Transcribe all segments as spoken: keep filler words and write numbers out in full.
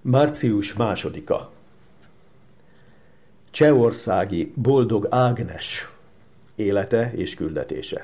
Március másodika. Csehországi Boldog Ágnes élete és küldetése.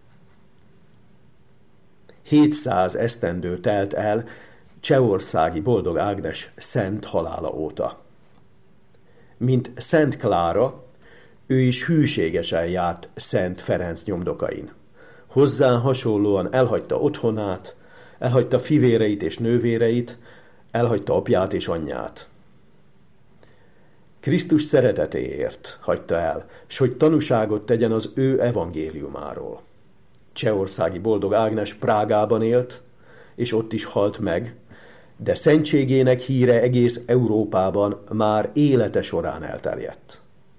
hétszáz esztendő telt el csehországi Boldog Ágnes szent halála óta. Mint Szent Klára, ő is hűségesen járt Szent Ferenc nyomdokain. Hozzá hasonlóan elhagyta otthonát, elhagyta fivéreit és nővéreit, elhagyta apját és anyját. Krisztus szeretetéért hagyta el, s hogy tanúságot tegyen az ő evangéliumáról. Csehországi Boldog Ágnes Prágában élt, és ott is halt meg, de szentségének híre egész Európában már élete során elterjedt.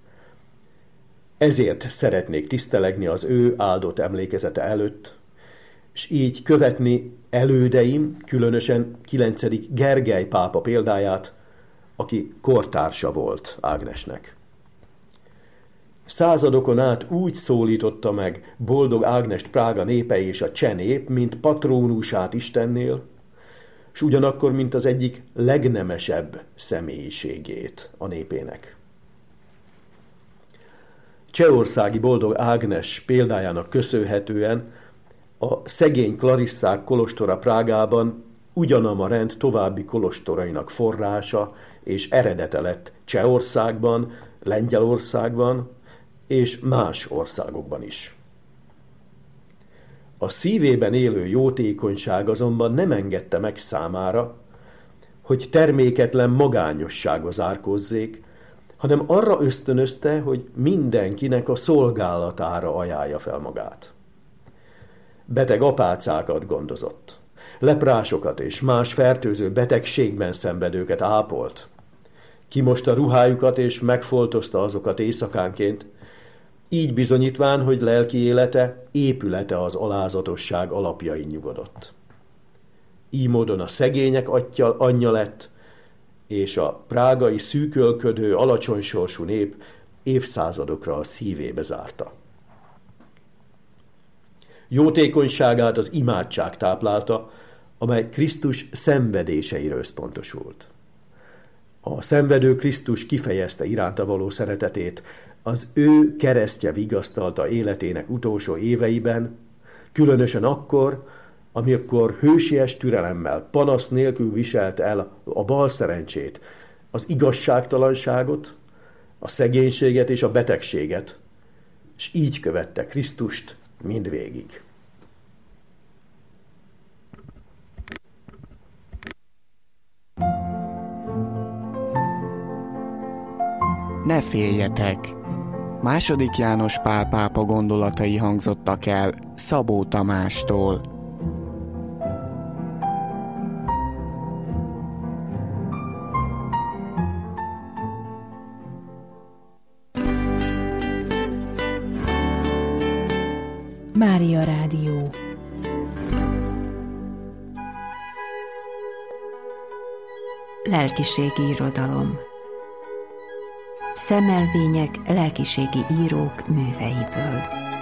Ezért szeretnék tisztelegni az ő áldott emlékezete előtt, s így követni elődeim, különösen kilencedik Gergely pápa példáját, aki kortársa volt Ágnesnek. Századokon át úgy szólította meg Boldog Ágnest Prága népe és a cseh nép, mint patrónusát Istennél, s ugyanakkor, mint az egyik legnemesebb személyiségét a népének. Csehországi Boldog Ágnes példájának köszönhetően a szegény Klarisszák kolostora Prágában ugyanama rend további kolostorainak forrása és eredete lett Csehországban, Lengyelországban és más országokban is. A szívében élő jótékonyság azonban nem engedte meg számára, hogy terméketlen magányosságba zárkózzék, hanem arra ösztönözte, hogy mindenkinek a szolgálatára ajánlja fel magát. Beteg apácákat gondozott, leprásokat és más fertőző betegségben szenvedőket ápolt, kimosta ruhájukat és megfoltozta azokat éjszakánként, így bizonyítván, hogy lelki élete, épülete az alázatosság alapjain nyugodott. Így módon a szegények atya, anyja lett, és a prágai szűkölködő, alacsony sorsú nép évszázadokra a szívébe zárta. Jótékonyságát az imádság táplálta, amely Krisztus szenvedéseire összpontosult. A szenvedő Krisztus kifejezte iránta való szeretetét, az ő keresztje vigasztalta életének utolsó éveiben, különösen akkor, amikor hősies türelemmel, panasz nélkül viselt el a balszerencsét, az igazságtalanságot, a szegénységet és a betegséget, és így követte Krisztust mindvégig. Ne féljetek! Második János Pál pápa gondolatai hangzottak el Szabó Tamástól. Mária Rádió. Lelkiségi irodalom. Szemmelvények lelkiségi írók műveiből.